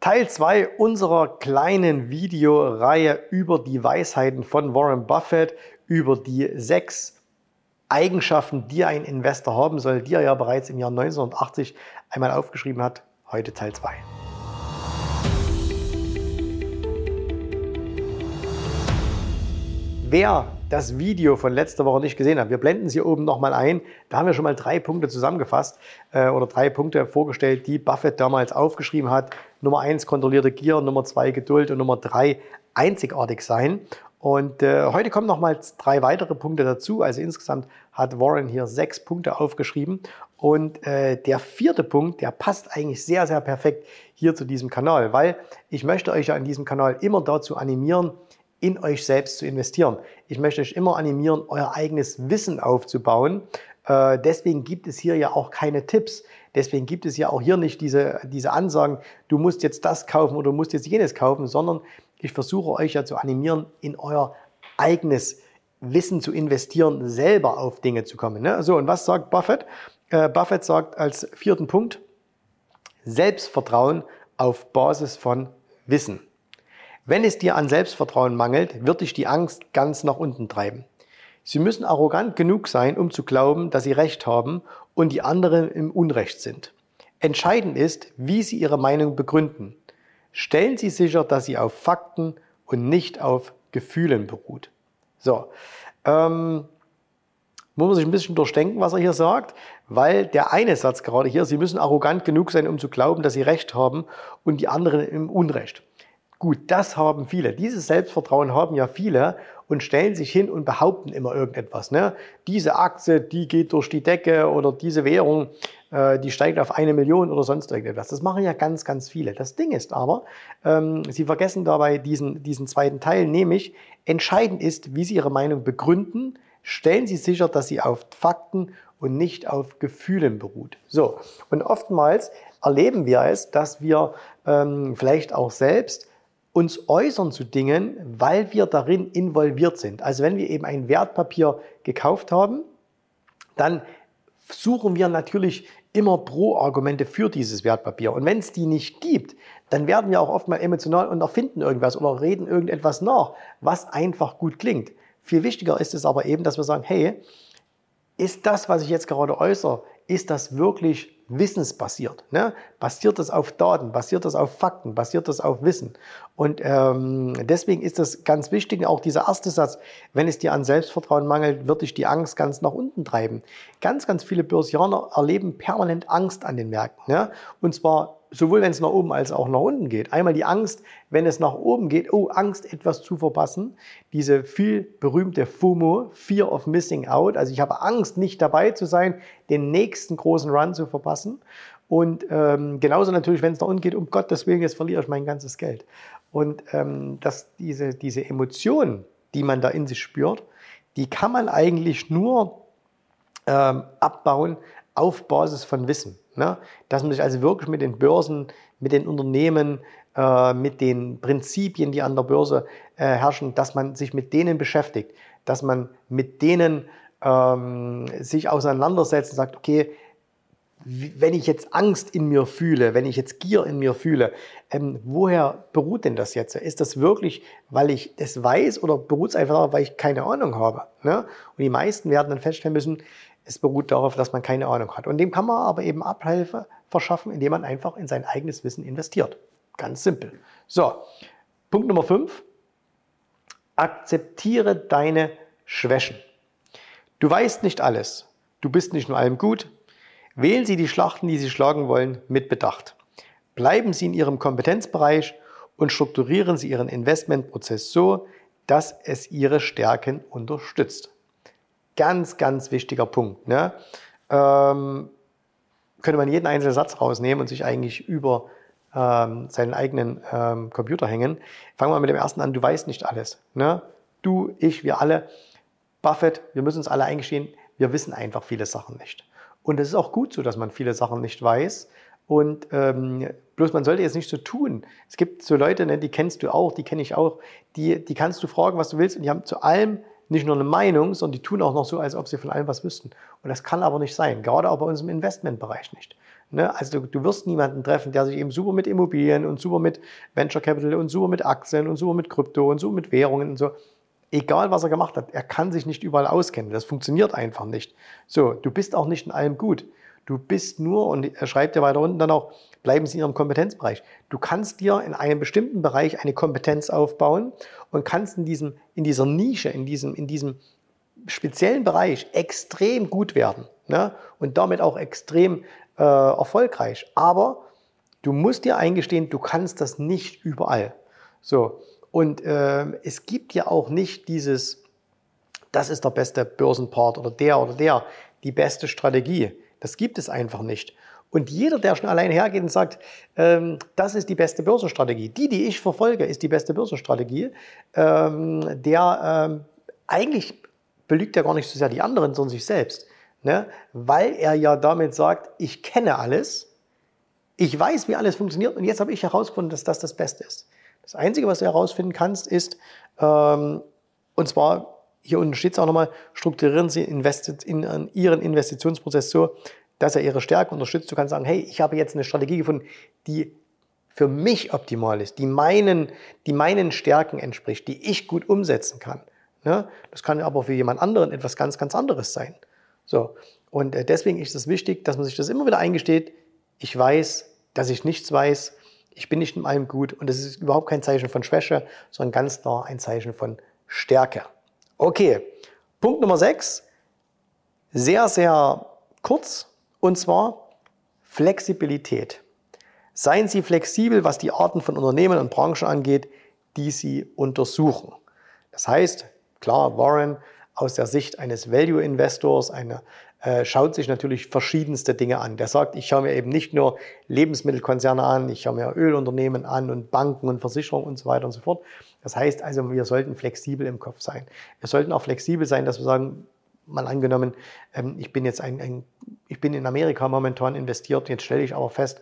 Teil 2 unserer kleinen Videoreihe über die Weisheiten von Warren Buffett, über die 6 Eigenschaften, die ein Investor haben soll, die er ja bereits im Jahr 1980 einmal aufgeschrieben hat. Heute Teil 2. Wer das Video von letzter Woche nicht gesehen hat, wir blenden es hier oben nochmal ein. Da haben wir schon mal 3 Punkte zusammengefasst oder 3 Punkte vorgestellt, die Buffett damals aufgeschrieben hat. Nummer 1 kontrollierte Gier, Nummer 2 Geduld und Nummer 3 einzigartig sein. Und heute kommen nochmal 3 weitere Punkte dazu. Also insgesamt hat Warren hier 6 Punkte aufgeschrieben. Und der 4. Punkt, der passt eigentlich sehr, sehr perfekt hier zu diesem Kanal, weil ich möchte euch ja in diesem Kanal immer dazu animieren, in euch selbst zu investieren. Ich möchte euch immer animieren, euer eigenes Wissen aufzubauen. Deswegen gibt es hier ja auch keine Tipps. Deswegen gibt es ja auch hier nicht diese Ansagen, du musst jetzt das kaufen oder du musst jetzt jenes kaufen, sondern ich versuche euch ja zu animieren, in euer eigenes Wissen zu investieren, selber auf Dinge zu kommen. Ne? So, und was sagt Buffett? Buffett sagt als 4. Punkt, Selbstvertrauen auf Basis von Wissen. Wenn es dir an Selbstvertrauen mangelt, wird dich die Angst ganz nach unten treiben. Sie müssen arrogant genug sein, um zu glauben, dass sie Recht haben und die anderen im Unrecht sind. Entscheidend ist, wie sie ihre Meinung begründen. Stellen Sie sicher, dass sie auf Fakten und nicht auf Gefühlen beruht. So, muss man sich ein bisschen durchdenken, was er hier sagt, weil der eine Satz gerade hier, Sie müssen arrogant genug sein, um zu glauben, dass sie Recht haben und die anderen im Unrecht. Gut, das haben viele. Dieses Selbstvertrauen haben ja viele und stellen sich hin und behaupten immer irgendetwas. Ne? Diese Aktie, die geht durch die Decke oder diese Währung, die steigt auf 1 Million oder sonst irgendetwas. Das machen ja ganz, ganz viele. Das Ding ist aber, sie vergessen dabei diesen zweiten Teil, nämlich entscheidend ist, wie sie ihre Meinung begründen. Stellen Sie sicher, dass sie auf Fakten und nicht auf Gefühlen beruht. So, und oftmals erleben wir es, dass wir vielleicht auch selbst uns äußern zu Dingen, weil wir darin involviert sind. Also wenn wir eben ein Wertpapier gekauft haben, dann suchen wir natürlich immer Pro-Argumente für dieses Wertpapier. Und wenn es die nicht gibt, dann werden wir auch oft mal emotional und erfinden irgendwas oder reden irgendetwas nach, was einfach gut klingt. Viel wichtiger ist es aber eben, dass wir sagen, hey, ist das, was ich jetzt gerade äußere, ist das wirklich wissensbasiert? Ne? Basiert das auf Daten? Basiert das auf Fakten? Basiert das auf Wissen? Und deswegen ist das ganz wichtig, auch dieser erste Satz, wenn es dir an Selbstvertrauen mangelt, wird dich die Angst ganz nach unten treiben. Ganz, ganz viele Börsianer erleben permanent Angst an den Märkten. Ne? Und zwar sowohl, wenn es nach oben als auch nach unten geht. Einmal die Angst, wenn es nach oben geht, oh, Angst, etwas zu verpassen. Diese viel berühmte FOMO, Fear of Missing Out. Also ich habe Angst, nicht dabei zu sein, den nächsten großen Run zu verpassen. Und genauso natürlich, wenn es nach unten geht, um Gottes Willen, jetzt verliere ich mein ganzes Geld. Und diese Emotionen, die man da in sich spürt, die kann man eigentlich nur abbauen auf Basis von Wissen. Ne? Dass man sich also wirklich mit den Börsen, mit den Unternehmen, mit den Prinzipien, die an der Börse herrschen, dass man sich mit denen beschäftigt, dass man mit denen sich auseinandersetzt und sagt, okay, wenn ich jetzt Angst in mir fühle, wenn ich jetzt Gier in mir fühle, woher beruht denn das jetzt? Ist das wirklich, weil ich das weiß oder beruht es einfach darauf, weil ich keine Ahnung habe? Ne? Und die meisten werden dann feststellen müssen, es beruht darauf, dass man keine Ahnung hat. Und dem kann man aber eben Abhilfe verschaffen, indem man einfach in sein eigenes Wissen investiert. Ganz simpel. So, Punkt Nummer 5. Akzeptiere deine Schwächen. Du weißt nicht alles. Du bist nicht nur allem gut. Wählen Sie die Schlachten, die Sie schlagen wollen, mit Bedacht. Bleiben Sie in Ihrem Kompetenzbereich und strukturieren Sie Ihren Investmentprozess so, dass es Ihre Stärken unterstützt. Ganz, ganz wichtiger Punkt. Ne? Könnte man jeden einzelnen Satz rausnehmen und sich eigentlich über seinen eigenen Computer hängen. Fangen wir mit dem ersten an. Du weißt nicht alles. Ne? Du, ich, wir alle. Buffett, wir müssen uns alle eingestehen, wir wissen einfach viele Sachen nicht. Und es ist auch gut so, dass man viele Sachen nicht weiß. Und bloß man sollte jetzt nicht so tun. Es gibt so Leute, ne, die kennst du auch, die kenne ich auch, die kannst du fragen, was du willst, und die haben zu allem nicht nur eine Meinung, sondern die tun auch noch so, als ob sie von allem was wüssten. Und das kann aber nicht sein, gerade auch bei uns im Investmentbereich nicht. Ne? Also du wirst niemanden treffen, der sich eben super mit Immobilien und super mit Venture Capital und super mit Aktien und super mit Krypto und super mit Währungen und so. Egal, was er gemacht hat, er kann sich nicht überall auskennen. Das funktioniert einfach nicht. So, du bist auch nicht in allem gut. Du bist nur, und er schreibt ja weiter unten dann auch, bleiben Sie in Ihrem Kompetenzbereich. Du kannst dir in einem bestimmten Bereich eine Kompetenz aufbauen und kannst in dieser Nische, in diesem speziellen Bereich extrem gut werden, ne? Und damit auch extrem erfolgreich. Aber du musst dir eingestehen, du kannst das nicht überall. So. Und es gibt ja auch nicht das ist der beste Börsenpart oder der, die beste Strategie. Das gibt es einfach nicht. Und jeder, der schon allein hergeht und sagt, das ist die beste Börsenstrategie, die ich verfolge, ist die beste Börsenstrategie, eigentlich belügt er gar nicht so sehr die anderen, sondern sich selbst. Ne? Weil er ja damit sagt, ich kenne alles, ich weiß, wie alles funktioniert und jetzt habe ich herausgefunden, dass das Beste ist. Das Einzige, was du herausfinden kannst, ist, und zwar, hier unten steht es auch nochmal, strukturieren Sie in Ihren Investitionsprozess so, dass er Ihre Stärken unterstützt. Du kannst sagen, hey, ich habe jetzt eine Strategie gefunden, die für mich optimal ist, die meinen Stärken entspricht, die ich gut umsetzen kann. Ne? Das kann aber für jemand anderen etwas ganz, ganz anderes sein. So. Und deswegen ist es wichtig, dass man sich das immer wieder eingesteht. Ich weiß, dass ich nichts weiß. Ich bin nicht in allem gut. Und das ist überhaupt kein Zeichen von Schwäche, sondern ganz klar ein Zeichen von Stärke. Okay, Punkt Nummer 6. Sehr, sehr kurz. Und zwar Flexibilität. Seien Sie flexibel, was die Arten von Unternehmen und Branchen angeht, die Sie untersuchen. Das heißt, klar, Warren aus der Sicht eines Value-Investors schaut sich natürlich verschiedenste Dinge an. Der sagt, ich schaue mir eben nicht nur Lebensmittelkonzerne an, ich schaue mir Ölunternehmen an und Banken und Versicherungen und so weiter und so fort. Das heißt also, wir sollten flexibel im Kopf sein. Wir sollten auch flexibel sein, dass wir sagen, mal angenommen, ich bin in Amerika momentan investiert, jetzt stelle ich aber fest,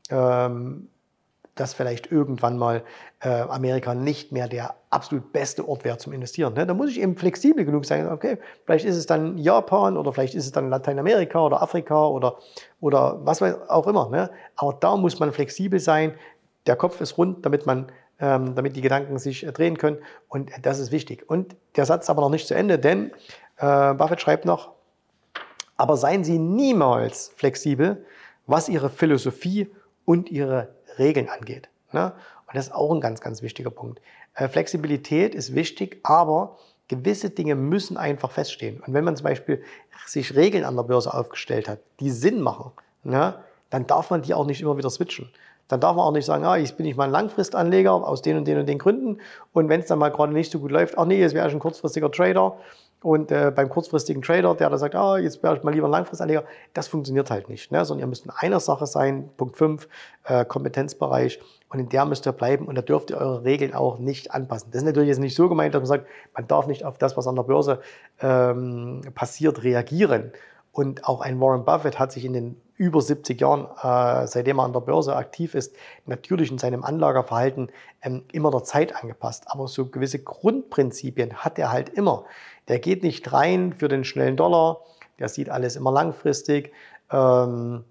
dass vielleicht irgendwann mal Amerika nicht mehr der absolut beste Ort wäre zum Investieren. Ne? Da muss ich eben flexibel genug sein. Okay, vielleicht ist es dann Japan oder vielleicht ist es dann Lateinamerika oder Afrika oder was auch immer. Ne? Aber da muss man flexibel sein. Der Kopf ist rund, damit die Gedanken sich drehen können. Und das ist wichtig. Und der Satz ist aber noch nicht zu Ende, denn Buffett schreibt noch, aber seien Sie niemals flexibel, was Ihre Philosophie und Ihre Regeln angeht. Ne? Und das ist auch ein ganz, ganz wichtiger Punkt. Flexibilität ist wichtig, aber gewisse Dinge müssen einfach feststehen. Und wenn man zum Beispiel sich Regeln an der Börse aufgestellt hat, die Sinn machen, ne, dann darf man die auch nicht immer wieder switchen. Dann darf man auch nicht sagen, jetzt bin ich mal ein Langfristanleger aus den und den Gründen. Und wenn es dann mal gerade nicht so gut läuft, jetzt wäre ich ein kurzfristiger Trader. Und beim kurzfristigen Trader, der da sagt, jetzt wäre ich mal lieber ein Langfristanleger, das funktioniert halt nicht. Ne? Sondern ihr müsst in einer Sache sein, Punkt 5, Kompetenzbereich. Und in der müsst ihr bleiben und da dürft ihr eure Regeln auch nicht anpassen. Das ist natürlich jetzt nicht so gemeint, dass man sagt, man darf nicht auf das, was an der Börse passiert, reagieren. Und auch ein Warren Buffett hat sich in den über 70 Jahren, seitdem er an der Börse aktiv ist, natürlich in seinem Anlageverhalten immer der Zeit angepasst. Aber so gewisse Grundprinzipien hat er halt immer. Der geht nicht rein für den schnellen Dollar, der sieht alles immer langfristig, der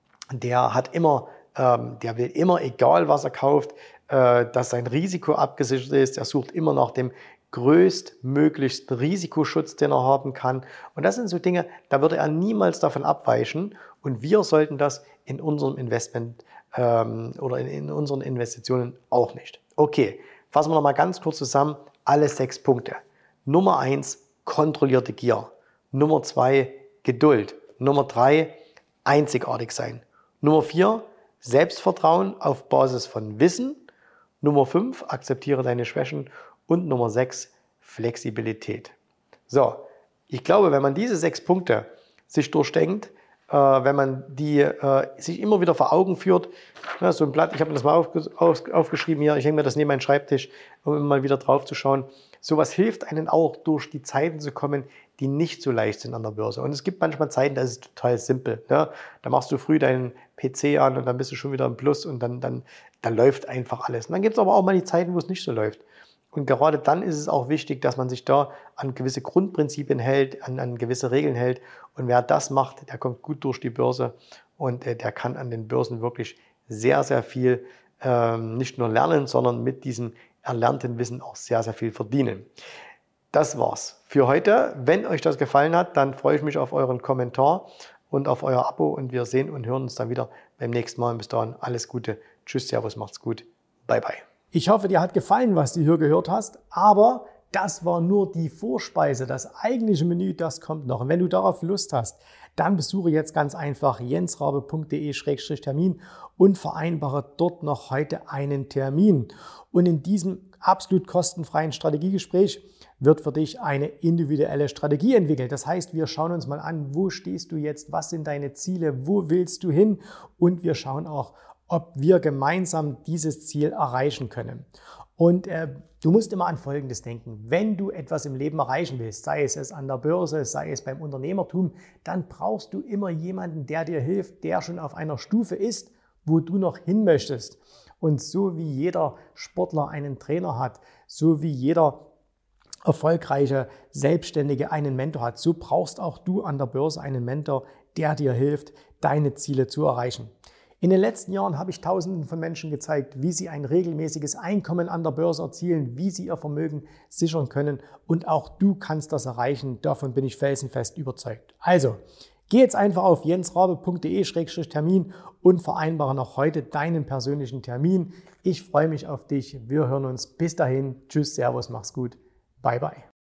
will immer, egal was er kauft, dass sein Risiko abgesichert ist. Er sucht immer nach dem größtmöglichsten Risikoschutz, den er haben kann. Und das sind so Dinge, da würde er niemals davon abweichen. Und wir sollten das in unserem Investment oder in unseren Investitionen auch nicht. Okay, fassen wir nochmal ganz kurz zusammen alle 6 Punkte. Nummer 1, kontrollierte Gier. Nummer 2, Geduld. Nummer 3, einzigartig sein. Nummer 4, Selbstvertrauen auf Basis von Wissen. Nummer 5, akzeptiere deine Schwächen. Und Nummer 6, Flexibilität. So, ich glaube, wenn man diese 6 Punkte sich durchdenkt, wenn man die sich immer wieder vor Augen führt, so ein Blatt, ich habe mir das mal aufgeschrieben hier, ich hänge mir das neben meinen Schreibtisch, um immer mal wieder drauf zu schauen. Sowas hilft einem auch, durch die Zeiten zu kommen, die nicht so leicht sind an der Börse. Und es gibt manchmal Zeiten, da ist es total simpel. Ne? Da machst du früh deinen PC an und dann bist du schon wieder im Plus und dann läuft einfach alles. Und dann gibt es aber auch mal die Zeiten, wo es nicht so läuft. Und gerade dann ist es auch wichtig, dass man sich da an gewisse Grundprinzipien hält, an gewisse Regeln hält. Und wer das macht, der kommt gut durch die Börse und der kann an den Börsen wirklich sehr, sehr viel nicht nur lernen, sondern mit diesem erlernten Wissen auch sehr, sehr viel verdienen. Das war's für heute. Wenn euch das gefallen hat, dann freue ich mich auf euren Kommentar und auf euer Abo und wir sehen und hören uns dann wieder beim nächsten Mal. Bis dahin alles Gute. Tschüss, Servus, macht's gut. Bye, bye. Ich hoffe, dir hat gefallen, was du hier gehört hast, aber das war nur die Vorspeise. Das eigentliche Menü, das kommt noch. Und wenn du darauf Lust hast, dann besuche jetzt ganz einfach jensrabe.de/termin und vereinbare dort noch heute einen Termin. Und in diesem absolut kostenfreien Strategiegespräch wird für dich eine individuelle Strategie entwickelt. Das heißt, wir schauen uns mal an, wo stehst du jetzt, was sind deine Ziele, wo willst du hin und wir schauen auch, ob wir gemeinsam dieses Ziel erreichen können. Und du musst immer an Folgendes denken. Wenn du etwas im Leben erreichen willst, sei es an der Börse, sei es beim Unternehmertum, dann brauchst du immer jemanden, der dir hilft, der schon auf einer Stufe ist, wo du noch hin möchtest. Und so wie jeder Sportler einen Trainer hat, so wie jeder erfolgreiche Selbstständige einen Mentor hat, so brauchst auch du an der Börse einen Mentor, der dir hilft, deine Ziele zu erreichen. In den letzten Jahren habe ich Tausenden von Menschen gezeigt, wie sie ein regelmäßiges Einkommen an der Börse erzielen, wie sie ihr Vermögen sichern können und auch du kannst das erreichen. Davon bin ich felsenfest überzeugt. Also, geh jetzt einfach auf jensrabe.de/termin und vereinbare noch heute deinen persönlichen Termin. Ich freue mich auf dich. Wir hören uns. Bis dahin. Tschüss, Servus, mach's gut. Bye, bye.